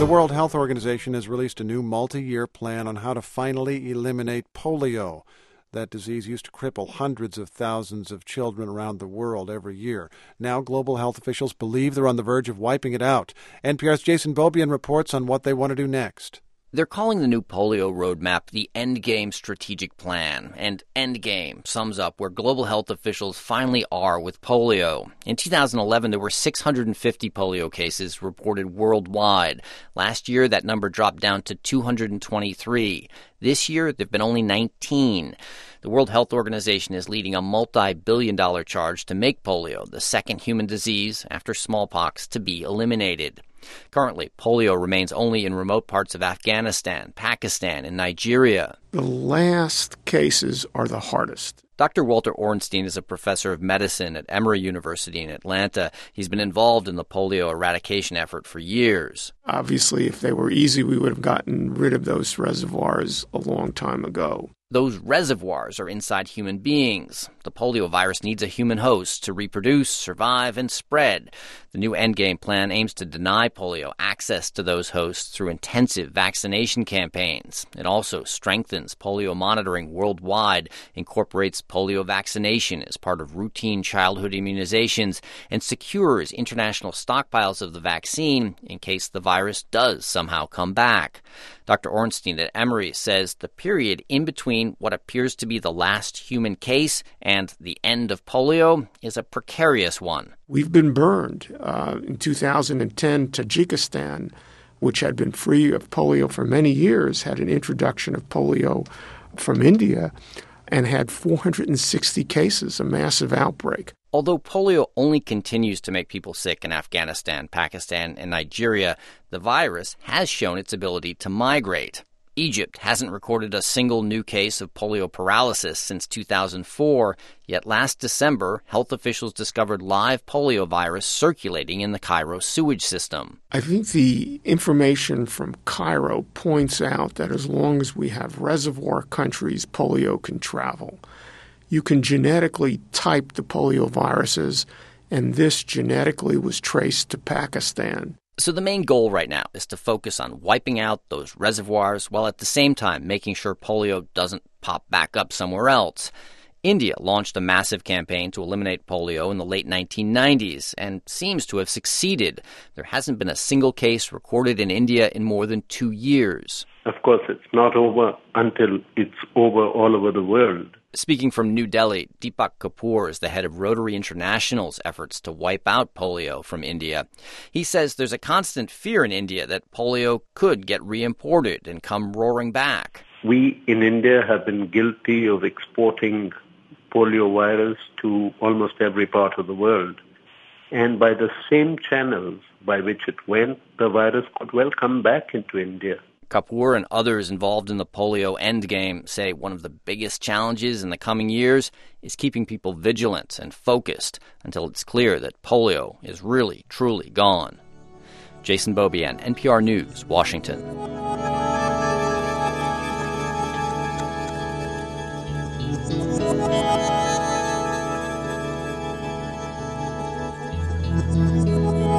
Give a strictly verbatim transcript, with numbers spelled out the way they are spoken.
The World Health Organization has released a new multi-year plan on how to finally eliminate polio. That disease used to cripple hundreds of thousands of children around the world every year. Now global health officials believe they're on the verge of wiping it out. N P R's Jason Beaubien reports on what they want to do next. They're calling the new polio roadmap the Endgame Strategic Plan, and Endgame sums up where global health officials finally are with polio. In two thousand eleven, there were six hundred fifty polio cases reported worldwide. Last year, that number dropped down to two hundred twenty-three. This year, there have been only nineteen. The World Health Organization is leading a multi-billion dollar charge to make polio the second human disease after smallpox to be eliminated. Currently, polio remains only in remote parts of Afghanistan, Pakistan, and Nigeria. The last cases are the hardest. Doctor Walter Orenstein is a professor of medicine at Emory University in Atlanta. He's been involved in the polio eradication effort for years. Obviously, if they were easy, we would have gotten rid of those reservoirs a long time ago. Those reservoirs are inside human beings. The polio virus needs a human host to reproduce, survive, and spread. The new Endgame plan aims to deny polio access to those hosts through intensive vaccination campaigns. It also strengthens polio monitoring worldwide, incorporates polio vaccination as part of routine childhood immunizations, and secures international stockpiles of the vaccine in case the virus does somehow come back. Doctor Orenstein at Emory says the period in between what appears to be the last human case and the end of polio is a precarious one. We've been burned. Uh, in two thousand ten, Tajikistan, which had been free of polio for many years, had an introduction of polio from India and had four hundred sixty cases, a massive outbreak. Although polio only continues to make people sick in Afghanistan, Pakistan, and Nigeria, the virus has shown its ability to migrate. Egypt hasn't recorded a single new case of polio paralysis since two thousand four, yet last December, health officials discovered live polio virus circulating in the Cairo sewage system. I think the information from Cairo points out that as long as we have reservoir countries, polio can travel. You can genetically type the polio viruses, and this genetically was traced to Pakistan. So the main goal right now is to focus on wiping out those reservoirs while at the same time making sure polio doesn't pop back up somewhere else. India launched a massive campaign to eliminate polio in the late nineteen nineties and seems to have succeeded. There hasn't been a single case recorded in India in more than two years. Of course, it's not over until it's over all over the world. Speaking from New Delhi, Deepak Kapoor is the head of Rotary International's efforts to wipe out polio from India. He says there's a constant fear in India that polio could get reimported and come roaring back. We in India have been guilty of exporting polio virus to almost every part of the world. And by the same channels by which it went, the virus could well come back into India. Kapoor and others involved in the polio endgame say one of the biggest challenges in the coming years is keeping people vigilant and focused until it's clear that polio is really, truly gone. Jason Beaubien, N P R News, Washington. Thank you.